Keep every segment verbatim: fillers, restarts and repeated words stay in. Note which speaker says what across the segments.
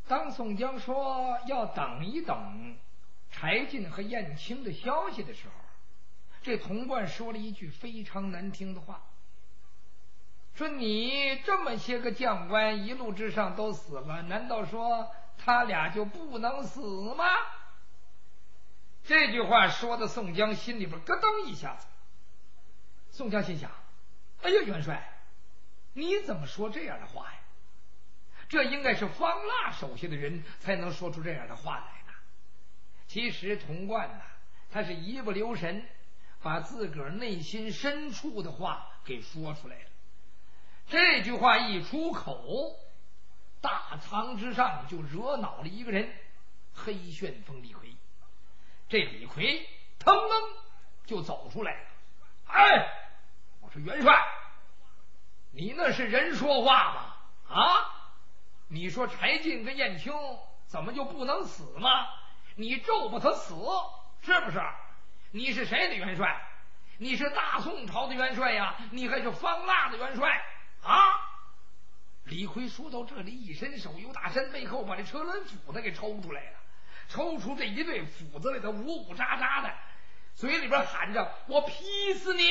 Speaker 1: 当宋江说要等一等柴进和燕青的消息的时候，这童贯说了一句非常难听的话，说你这么些个将官一路之上都死了，难道说他俩就不能死吗？这句话说的宋江心里边咯噔一下子。宋江心想，哎呀，元帅你怎么说这样的话呀？这应该是方腊手下的人才能说出这样的话来呢。其实童贯呢，他是一不留神把自个儿内心深处的话给说出来了。这句话一出口，大堂之上就惹恼了一个人，黑旋风李逵。这李逵腾腾就走出来了。哎，我说元帅，你那是人说话吗？啊，你说柴进跟燕青怎么就不能死吗？你咒不他死是不是？你是谁的元帅？你是大宋朝的元帅呀？你还是方腊的元帅啊？李逵说到这里，一伸手由大身背后把这车轮斧子给抽出来了，抽出这一对斧子来的呜呜喳喳的，嘴里边喊着我劈死你。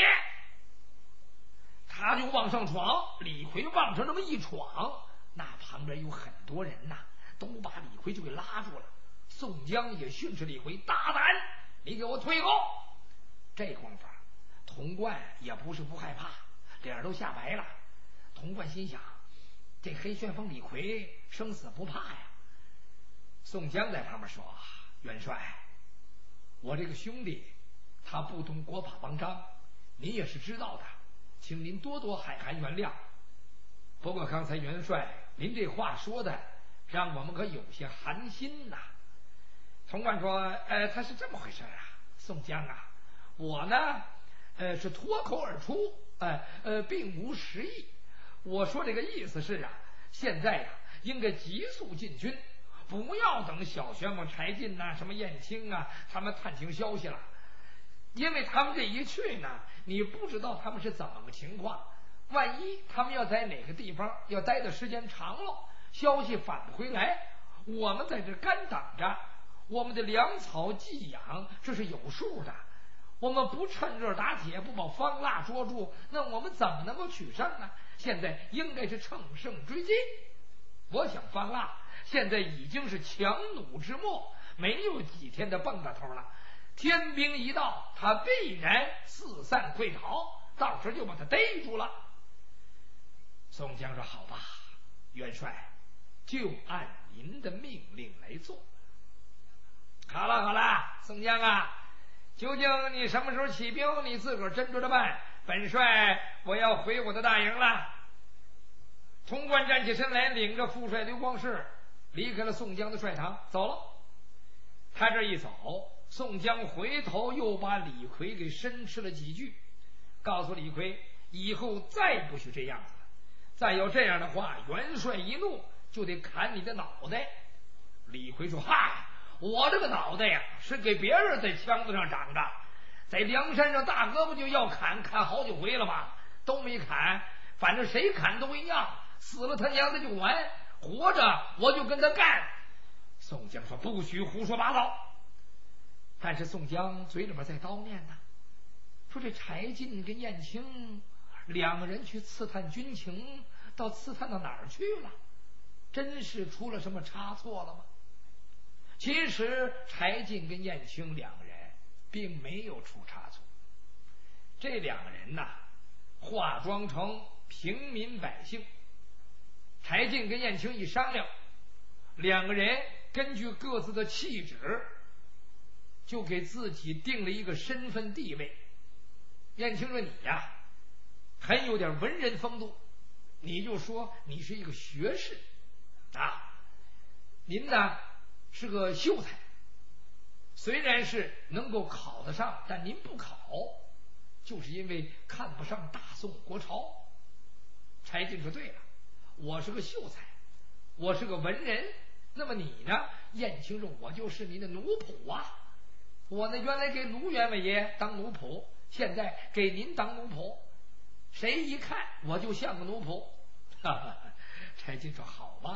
Speaker 1: 他就往上闯，李逵往上这么一闯，那旁边有很多人呐，都把李逵就给拉住了。宋江也训斥李逵，大胆，你给我退后。这功夫童贯也不是不害怕，脸都吓白了。童贯心想，这黑旋风李逵生死不怕呀。宋江在旁边说，元帅，我这个兄弟他不懂国法邦章，您也是知道的，请您多多海涵原谅。不过刚才元帅您这话说的让我们可有些寒心呐。童贯说，呃，他是这么回事啊，宋江啊，我呢呃是脱口而出，呃呃并无实意。我说这个意思是啊，现在呀、啊、应该急速进军，不要等小旋风柴进呐、什么燕青啊他们探听消息了。因为他们这一去呢，你不知道他们是怎么个情况，万一他们要在哪个地方要待的时间长了，消息返不回来，我们在这干等着，我们的粮草寄养这是有数的，我们不趁热打铁，不把方腊捉住，那我们怎么能够取胜呢？现在应该是乘胜追击。我想方腊现在已经是强弩之末，没有几天的蹦跶头了，天兵一到，他必然四散溃逃，到时就把他逮住了。宋江说，好吧，元帅就按您的命令来做。好了好了，宋江啊，究竟你什么时候起兵，你自个儿斟酌着办，本帅我要回我的大营了。童贯站起身来，领着副帅刘光世离开了宋江的帅堂，走了。他这一走，宋江回头又把李逵给申斥了几句，告诉李逵以后再不许这样子了，再有这样的话，元帅一怒就得砍你的脑袋。李逵说，嗨，我这个脑袋呀是给别人在枪子上长着，在梁山上大哥不就要砍，砍好几回了吗？都没砍，反正谁砍都一样，死了他娘的就完，活着我就跟他干。宋江说，不许胡说八道。但是宋江嘴里边在叨念呢，说这柴进跟燕青两个人去刺探军情，到刺探到哪儿去了？真是出了什么差错了吗？其实柴进跟燕青两个人并没有出差错，这两个人呐，化妆成平民百姓。柴进跟燕青一商量，两个人根据各自的气质，就给自己定了一个身份地位。燕青说，你呀很有点文人风度，你就说你是一个学士啊，您呢是个秀才，虽然是能够考得上，但您不考就是因为看不上大宋国朝。柴进说，对了，我是个秀才，我是个文人，那么你呢？燕青说，我就是您的奴仆啊，我呢原来给卢员外爷当奴仆，现在给您当奴仆，谁一看我就像个奴仆。柴进说，好吧，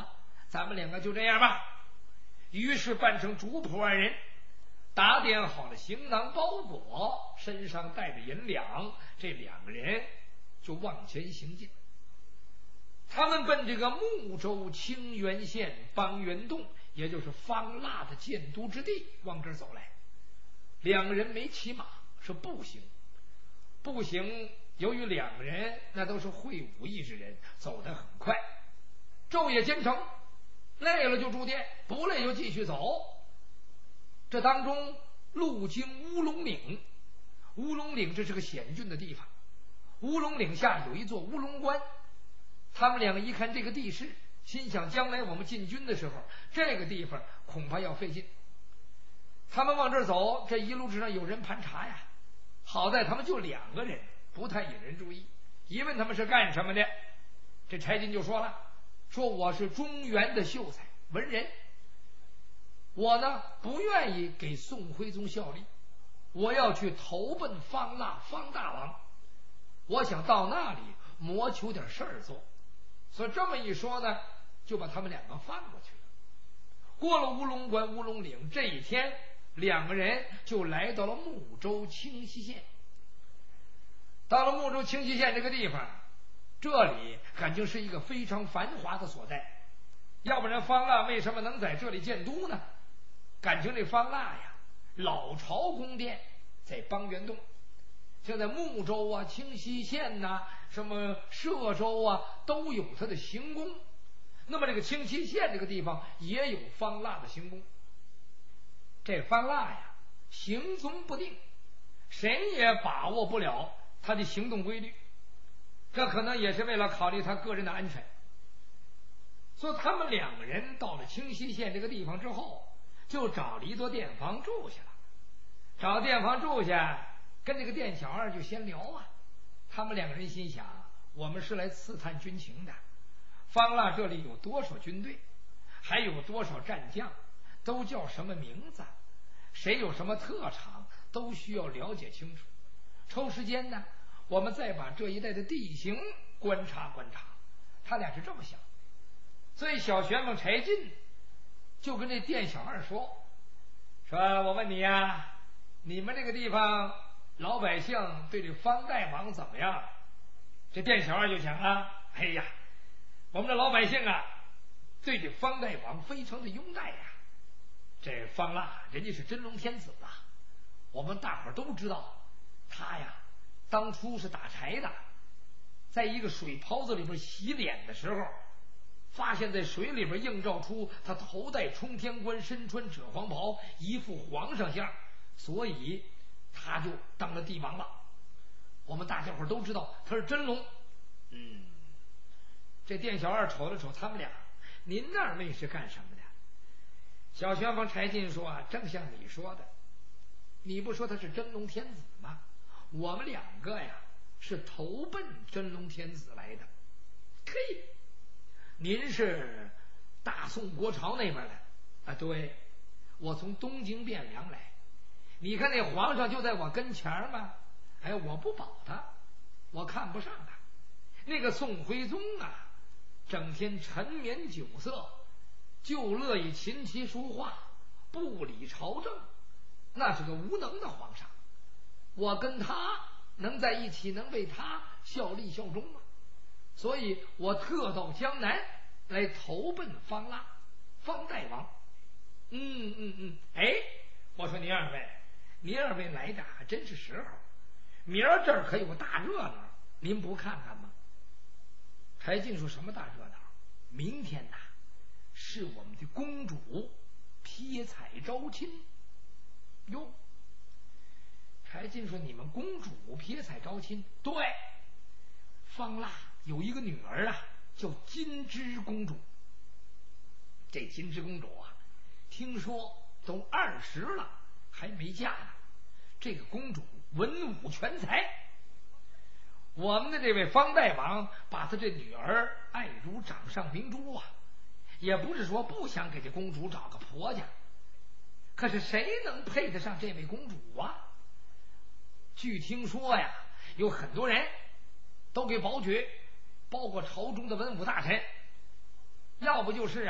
Speaker 1: 咱们两个就这样吧。于是扮成主仆二人，打点好了行囊包裹，身上带着银两，这两个人就往前行进。他们奔这个睦州清源县方圆洞，也就是方腊的建都之地，往这儿走来。两个人没骑马，是步行。步行，由于两个人那都是会武艺之人，走得很快，昼夜兼程，累了就住店，不累就继续走。这当中路经乌龙岭，乌龙岭这是个险峻的地方，乌龙岭下有一座乌龙关。他们两个一看这个地势，心想将来我们进军的时候，这个地方恐怕要费劲。他们往这儿走，这一路之上有人盘查呀，好在他们就两个人，不太引人注意。一问他们是干什么的，这柴进就说了，说我是中原的秀才文人，我呢不愿意给宋徽宗效力，我要去投奔方腊方大王，我想到那里谋求点事儿做。所以这么一说呢，就把他们两个放过去了。过了乌龙关乌龙岭，这一天两个人就来到了睦州清溪县。到了睦州清溪县这个地方，这里感情是一个非常繁华的所在，要不然方腊为什么能在这里建都呢？感情这方腊呀，老朝宫殿在邦元洞，像在睦州啊、清溪县呐、啊、什么歙州啊，都有它的行宫。那么这个清溪县这个地方也有方腊的行宫。这方腊呀，行踪不定，谁也把握不了他的行动规律，这可能也是为了考虑他个人的安全。所以他们两个人到了清溪县这个地方之后，就找了一座店房住下了。找店房住下，跟这个店小二就闲聊啊。他们两个人心想，我们是来刺探军情的，方腊这里有多少军队，还有多少战将，都叫什么名字，谁有什么特长，都需要了解清楚。抽时间呢，我们再把这一带的地形观察观察。他俩是这么想。所以小旋风柴进就跟这店小二说，说我问你呀，你们这个地方老百姓对这方大王怎么样？这店小二就想啊，哎呀，我们的老百姓啊，对这方大王非常的拥戴呀。这方腊人家是真龙天子啊，我们大伙儿都知道，他呀当初是打柴的，在一个水泡子里边洗脸的时候，发现在水里边映照出他头戴冲天冠，身穿赭黄袍，一副皇上相，所以他就当了帝王了。我们大家伙都知道他是真龙。嗯，这店小二瞅了瞅他们俩，您那儿位是干什么的？小旋风柴进说啊，正像你说的，你不说他是真龙天子吗？我们两个呀是投奔真龙天子来的。嘿，您是大宋国朝那边的啊？对，我从东京汴梁来。你看那皇上就在我跟前吗？哎，我不保他，我看不上他。那个宋徽宗啊，整天沉湎酒色，就乐意琴棋书画，不理朝政，那是个无能的皇上。我跟他能在一起，能为他效力效忠吗？所以我特到江南来投奔方腊方大王。嗯嗯嗯，哎，我说您二位，您二位来的还真是时候，明儿这儿可有大热闹，您不看看吗？柴进说，什么大热闹？明天呐，是我们的公主撇彩招亲。哟，柴进说，你们公主撇彩招亲？对，方腊有一个女儿啊，叫金枝公主。这金枝公主啊，听说都二十了还没嫁呢。这个公主文武全才，我们的这位方大王把他这女儿爱如掌上明珠啊，也不是说不想给这公主找个婆家，可是谁能配得上这位公主啊？据听说呀，有很多人都给保举，包括朝中的文武大臣，要不就是啊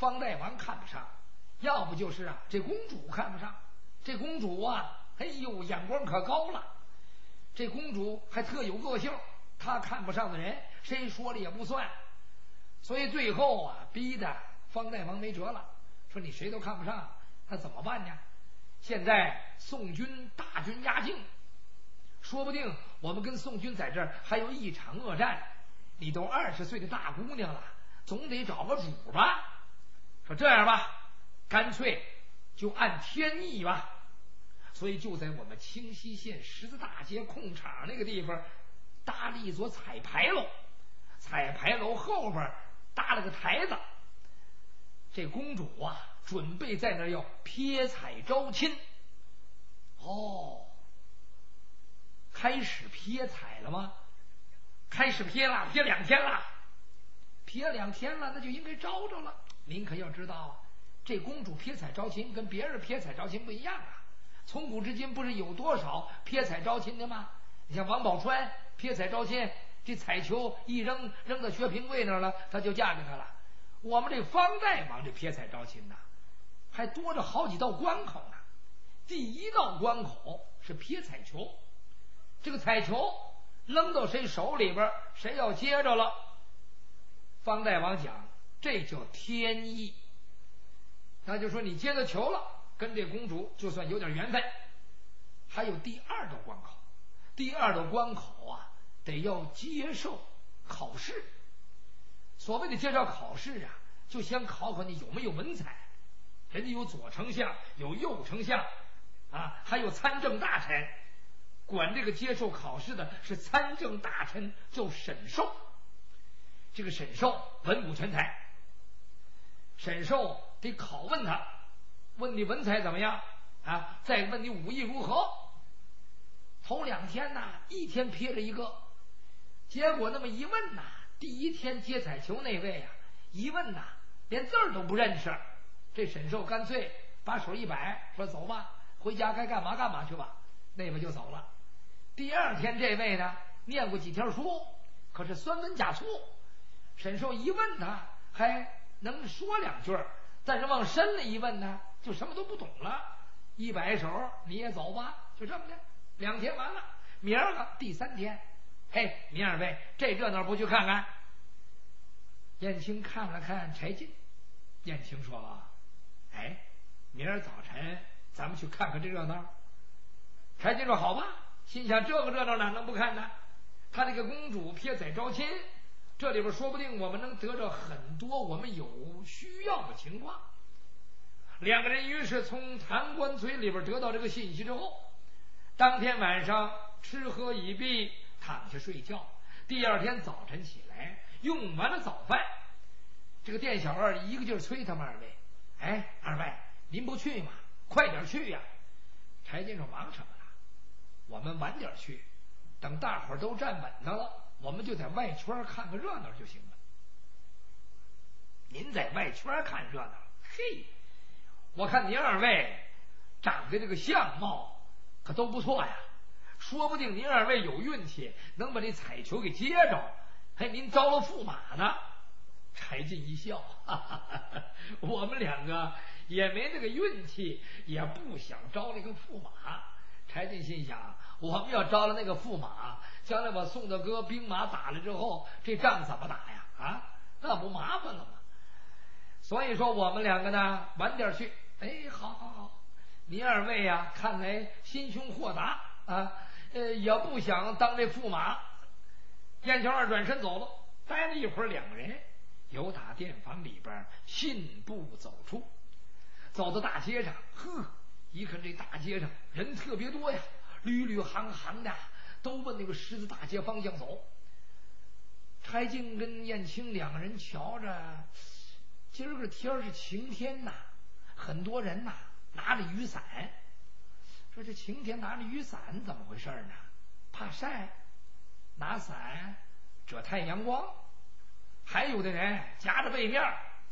Speaker 1: 方大王看不上，要不就是啊这公主看不上。这公主啊，哎呦，眼光可高了。这公主还特有个性，她看不上的人，谁说了也不算。所以最后啊，逼得方大王没辙了，说你谁都看不上，那怎么办呢？现在宋军大军压境，说不定我们跟宋军在这儿还有一场恶战。你都二十岁的大姑娘了，总得找个主吧。说这样吧，干脆就按天意吧。所以就在我们清溪县十字大街空场那个地方搭了一座彩牌楼，彩牌楼后边搭了个台子。这公主啊，准备在那儿要撇彩招亲。哦，开始撇彩了吗？开始撇了，撇两天了，撇两天了，那就应该招着了。您可要知道啊，这公主撇彩招亲跟别人撇彩招亲不一样啊。从古至今不是有多少撇彩招亲的吗？你像王宝钏撇彩招亲，这彩球一扔扔到薛平贵那儿了，她就嫁给他了。我们这方大王这撇彩招亲呐，还多着好几道关口呢。第一道关口是撇彩球，这个彩球扔到谁手里边，谁要接着了，方大王讲这叫天意。那就说你接着球了，跟这公主就算有点缘分。还有第二道关口，第二道关口啊，得要接受考试。所谓的接受考试啊，就先考考你有没有文采。人家有左丞相，有右丞相啊，还有参政大臣。管这个接受考试的是参政大臣，叫沈寿。这个沈寿文武全才，沈寿得拷问他，问你文采怎么样啊？再问你武艺如何。头两天呢，一天撇着一个，结果那么一问呐，第一天接彩球那位啊，一问呐，连字儿都不认识。这沈寿干脆把手一摆，说走吧，回家该干嘛干嘛去吧。那位就走了。第二天这位呢，念过几天书，可是酸文假醋。沈寿一问他，还能说两句，但是往深了一问呢，就什么都不懂了。一摆手，你也走吧，就这么的。两天完了，明儿个第三天，嘿，你二位这热闹不去看看？燕青看了看柴进，燕青说：“哎，明儿早晨咱们去看看这热闹。”柴进说：“好吧。”心想这个热闹哪能不看呢？他这个公主撇彩招亲，这里边说不定我们能得着很多我们有需要的情况。两个人于是从谭官嘴里边得到这个信息之后，当天晚上吃喝已毕，躺下睡觉。第二天早晨起来，用完了早饭，这个店小二一个劲儿催他们二位：“哎，二位您不去吗？快点去呀！”柴进说：“忙什么？我们晚点去，等大伙儿都站稳当了，我们就在外圈看个热闹就行了。”您在外圈看热闹，嘿，我看您二位长得这个相貌可都不错呀，说不定您二位有运气能把这彩球给接着，还您招了驸马呢。柴进一笑，哈哈哈哈，我们两个也没那个运气，也不想招那个驸马。柴进心想，我们要招了那个驸马，将来把宋大哥兵马打了之后，这仗怎么打呀？啊，那不麻烦了吗？所以说我们两个呢，晚点去。哎，好好好，你二位呀、啊，看来心胸豁达啊，呃，也不想当这驸马。燕桥二转身走了，待了一会儿，两个人由打店房里边信步走出，走到大街上，呵。一看这大街上人特别多呀，屡屡行行的都奔那个十字大街方向走。柴进跟燕青两个人瞧着，今儿个天是晴天呐，很多人呐拿着雨伞。说这晴天拿着雨伞怎么回事呢？怕晒，拿伞遮太阳光。还有的人夹着背面。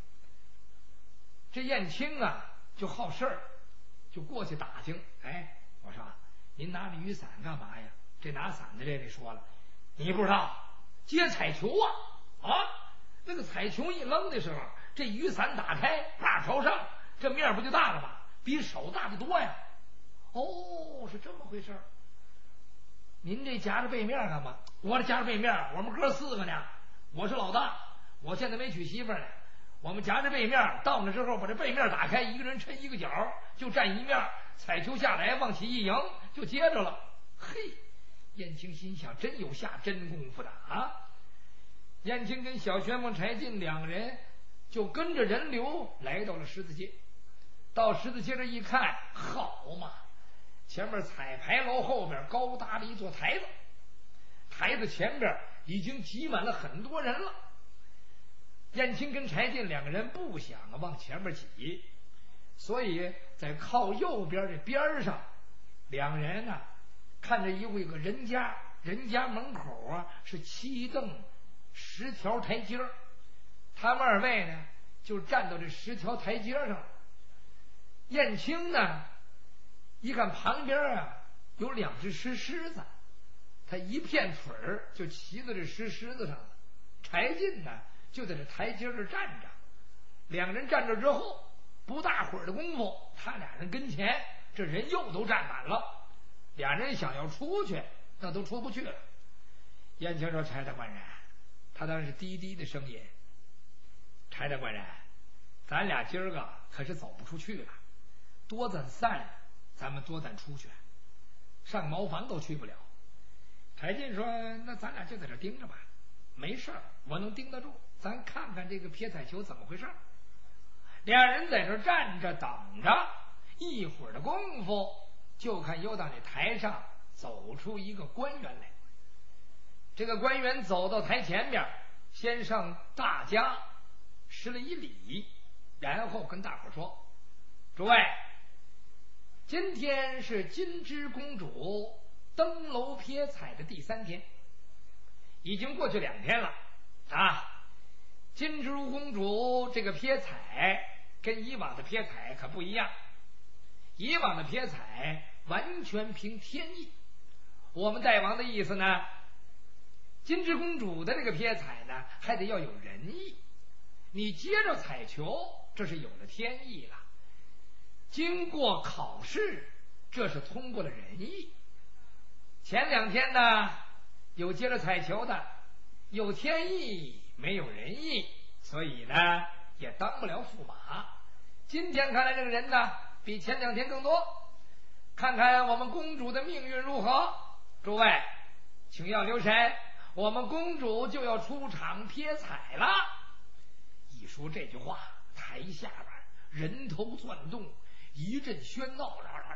Speaker 1: 这燕青啊就好事儿，就过去打听。哎，我说您拿着雨伞干嘛呀？这拿伞的这里说了，你不知道接彩球啊啊！那个彩球一扔的时候， 这雨伞打开，啪朝上，这面不就大了吗？比手大得多呀！哦，是这么回事。您这夹着背面干嘛？我这夹着背面，我们哥四个呢，我是老大，我现在没娶媳妇呢。我们夹着背面，到那之后把这背面打开，一个人抻一个角，就站一面，彩球下来，往起一迎，就接着了。嘿，燕青心想，真有下真功夫的啊！燕青跟小旋风柴进两个人就跟着人流来到了十字街。到十字街这一看，好嘛，前面彩牌楼后边高搭了一座台子，台子前边已经挤满了很多人了。燕青跟柴进两个人不想往前面挤，所以在靠右边的边上，两人呢、啊、看着一户一个人家，人家门口啊是七蹬十条台阶，他们二位呢就站到这十条台阶上。燕青呢一看旁边啊有两只石狮子，他一片腿儿就骑在这石狮子上了。柴进呢就在这台阶这站着，两个人站着之后，不大会儿的功夫，他俩人跟前这人又都站满了，俩人想要出去那都出不去了。燕青说：“柴大官人，他当然是低低的声音，柴大官人，咱俩今儿个可是走不出去了，多咱散，咱们多咱出去，上茅房都去不了。”柴进说：“那咱俩就在这盯着吧，没事儿，我能盯得住，咱看看这个撇彩球怎么回事。”两人在这站着等着，一会儿的功夫，就看又到那台上走出一个官员来。这个官员走到台前面，先上大家施了一礼，然后跟大伙说：“诸位，今天是金枝公主登楼撇彩的第三天，已经过去两天了啊！金枝公主这个撇彩跟以往的撇彩可不一样，以往的撇彩完全凭天意。我们大王的意思呢，金枝公主的这个撇彩呢，还得要有人意。你接着彩球，这是有了天意了；经过考试，这是通过了人意。前两天呢，有接着彩球的，有天意没有人意，所以呢也当不了驸马。今天看来这个人呢比前两天更多，看看我们公主的命运如何。诸位请要留神，我们公主就要出场撇彩了。一说这句话，台下边人头钻动，一阵喧闹，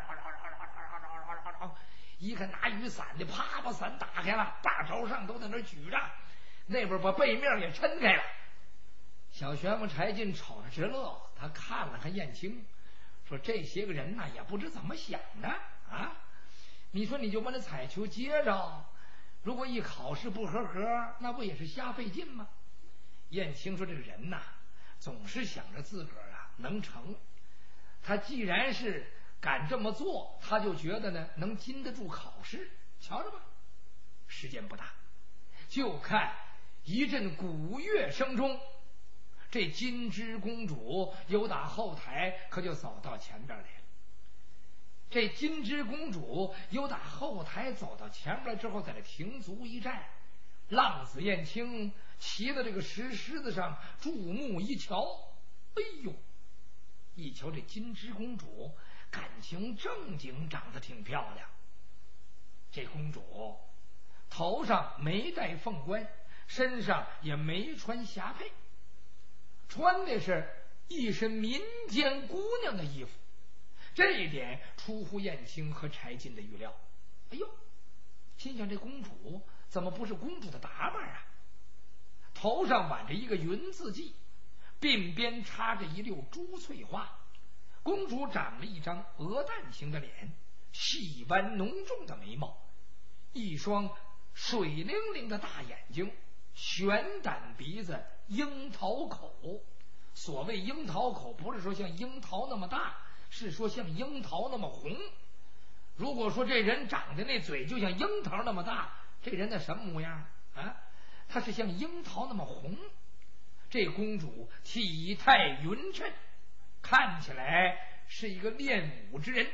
Speaker 1: 一看拿雨伞的啪把伞打开了，大朝上都在那举着，那边把背面也抻开了。小旋风柴进瞅着直乐，他看了看燕青，说：“这些个人呐，也不知怎么想的啊！你说你就把那彩球接着，如果一考试不合格，那不也是瞎费劲吗？”燕青说：“这个人呐，总是想着自个儿啊能成，他既然是敢这么做，他就觉得呢能经得住考试。瞧着吧，时间不大，就看一阵鼓乐声中，这金枝公主由打后台可就走到前边来了。这金枝公主由打后台走到前边之后，在这停足一站，浪子燕青骑在这个石狮子上，注目一瞧，哎呦，一瞧这金枝公主感情正经，长得挺漂亮。这公主头上没戴凤冠，身上也没穿霞帔，穿的是一身民间姑娘的衣服，这一点出乎燕青和柴进的预料。哎呦，心想这公主怎么不是公主的打扮啊？头上挽着一个云字髻，鬓边插着一溜珠翠花。公主长了一张鹅蛋形的脸，细弯浓重的眉毛，一双水灵灵的大眼睛，悬胆鼻子，樱桃口。所谓樱桃口，不是说像樱桃那么大，是说像樱桃那么红。如果说这人长得那嘴就像樱桃那么大，这人的什么模样啊？他是像樱桃那么红。 这公主体态匀称，看起来是一个练武之人。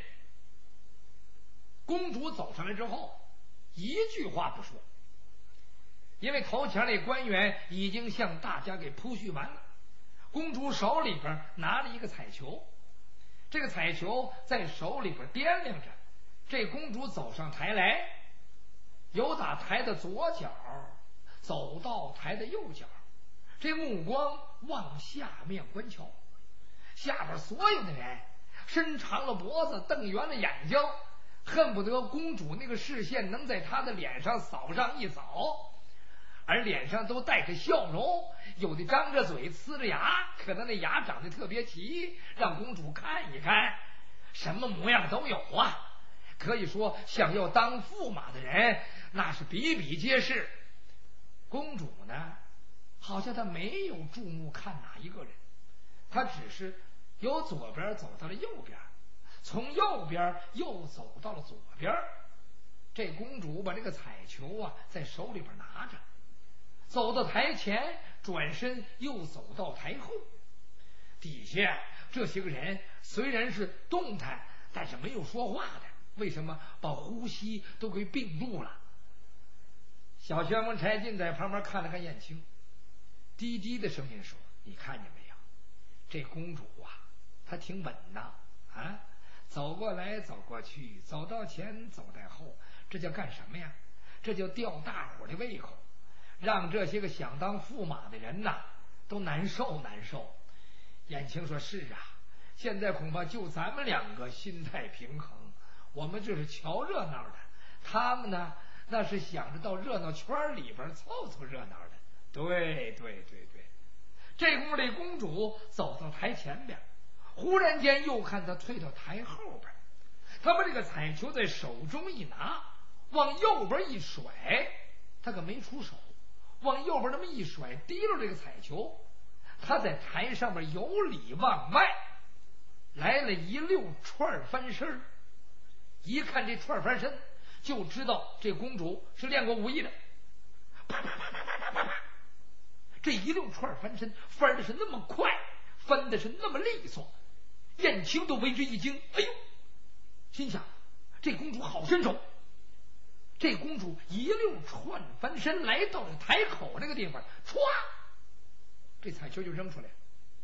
Speaker 1: 公主走上来之后，一句话不说，因为头前那官员已经向大家给铺叙完了。公主手里边拿了一个彩球，这个彩球在手里边掂量着。这公主走上台来，由打台的左角走到台的右角，这目光往下面观瞧，下边所有的人伸长了脖子，瞪圆了眼睛，恨不得公主那个视线能在她的脸上扫上一扫，而脸上都带着笑容，有的张着嘴呲着牙，可能那牙长得特别齐，让公主看一看，什么模样都有啊。可以说想要当驸马的人那是比比皆是。公主呢，好像她没有注目看哪一个人，她只是由左边走到了右边，从右边又走到了左边。这公主把这个彩球啊在手里边拿着，走到台前，转身又走到台后。底下这些个人虽然是动弹，但是没有说话的。为什么？把呼吸都给屏住了。小旋风柴进在旁边看了看燕青，低低的声音说：“你看见没有？这公主啊，她挺稳当啊，走过来走过去，走到前走到后，这叫干什么呀？这叫吊大伙的胃口，让这些个想当驸马的人呐都难受难受。”燕青说：“是啊，现在恐怕就咱们两个心态平衡。我们这是瞧热闹的，他们呢那是想着到热闹圈里边凑凑热闹的。”对对对对，这功夫这公主走到台前边，忽然间又看她退到台后边，她把这个彩球在手中一拿，往右边一甩，她可没出手，往右边那么一甩，提溜这个彩球，她在台上边由里往外来了一溜串翻身。一看这串翻身，就知道这公主是练过武艺的。啪啪啪啪啪啪啪，这一溜串翻身翻的是那么快，翻的是那么利索，燕青都为之一惊。哎呦，心想这公主好身手。这公主一溜串翻身来到了台口那个地方，歘，这彩球就扔出来了。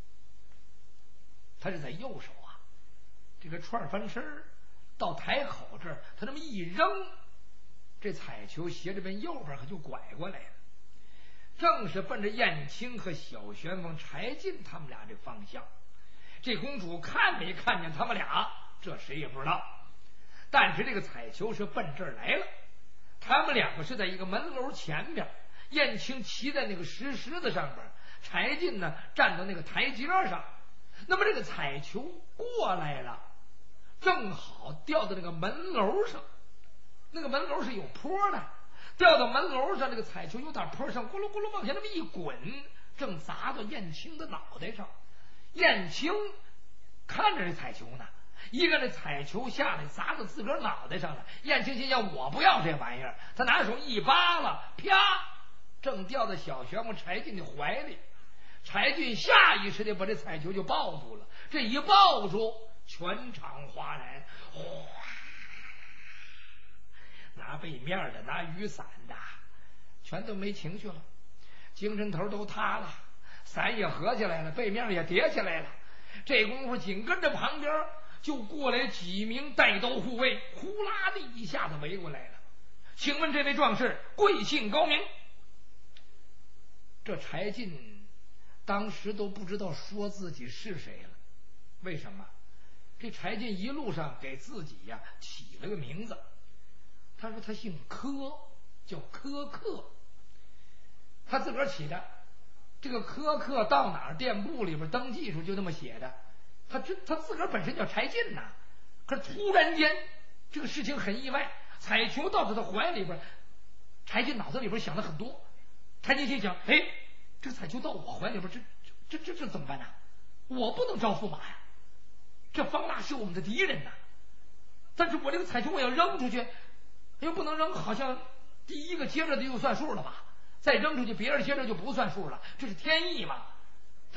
Speaker 1: 她是在右手啊，这个串翻身到台口这儿，他这么一扔，这彩球斜着奔右边可就拐过来了，正是奔着燕青和小旋风柴进他们俩这方向。这公主看没看见他们俩，这谁也不知道，但是这个彩球是奔这儿来了。他们两个是在一个门楼前边，燕青骑在那个石狮子上边，柴进呢站到那个台阶上。那么这个彩球过来了，正好掉到那个门楼上，那个门楼是有坡的，掉到门楼上，这个彩球有点坡上，咕噜咕噜往下那么一滚，正砸到燕青的脑袋上。燕青看着这彩球呢，一个这彩球下来砸到自个儿脑袋上了，燕青心想我不要这玩意儿，他拿手一扒拉，啪，正掉到小旋风柴进的怀里。柴进下意识的把这彩球就抱住了，这一抱住，全场哗然，哗，拿背面的拿雨伞的全都没情绪了，精神头都塌了，伞也合起来了，背面也叠起来了。这功夫紧跟着旁边就过来几名带刀护卫，呼啦的一下子围过来了。请问这位壮士贵姓高明？这柴进当时都不知道说自己是谁了。为什么？这柴进一路上给自己呀、啊、起了个名字，他说他姓柯，叫柯克，他自个儿起的。这个柯克到哪儿店铺里边登记处就那么写的，他这他自个儿本身叫柴进呐。可是突然间这个事情很意外，彩球到他的怀里边，柴进脑子里边想了很多。柴进心想，哎，这彩球到我怀里边，这这这这怎么办呢？我不能招驸马呀，这方腊是我们的敌人呐。但是我这个彩球我要扔出去，又不能扔，好像第一个接着的就算数了吧，再扔出去别人接着就不算数了，这是天意嘛。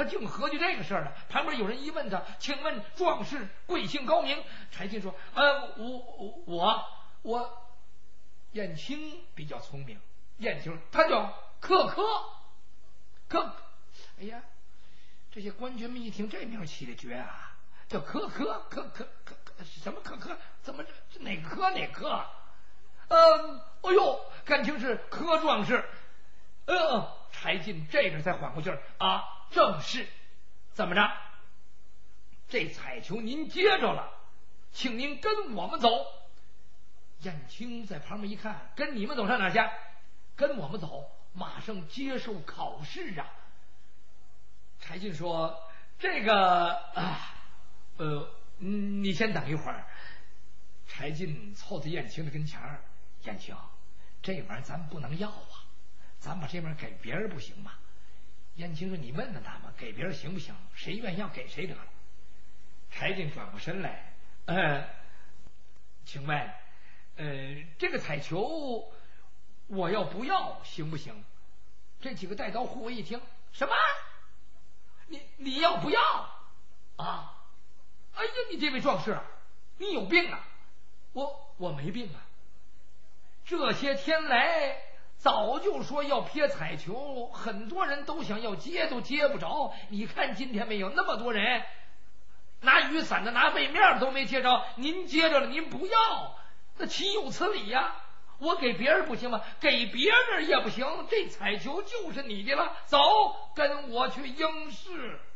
Speaker 1: 他净合计这个事儿了。旁边有人一问他，请问壮士贵姓高名？柴进说：呃，我我我我燕青比较聪明。燕青他叫柯柯柯，哎呀，这些官军们一听这名起的绝啊，叫柯柯柯柯柯什么柯柯？怎么这哪个柯哪柯？嗯，哎呦，感情是柯壮士。呃，柴进这个才缓过劲儿啊，正是。怎么着？这彩球您接着了，请您跟我们走。燕青在旁边一看，跟你们走上哪去？跟我们走，马上接受考试啊。柴进说：这个啊，呃，你先等一会儿。柴进凑在燕青的跟前儿，燕青，这玩意儿咱不能要啊，咱把这玩意儿给别人不行吗？燕青说：你问问他们，给别人行不行？谁愿意要给谁得了。柴进转过身来，呃，请问，呃，这个彩球我要不要行不行？这几个带刀护卫一听，什么？你你要不要啊？哎呀，你这位壮士啊，你有病啊！我我没病啊，这些天来早就说要撇彩球，很多人都想要接，都接不着。你看今天没有那么多人拿雨伞的，拿背面都没接着，您接着了，您不要，那岂有此理呀、啊？我给别人不行吗？给别人也不行，这彩球就是你的了。走，跟我去应试。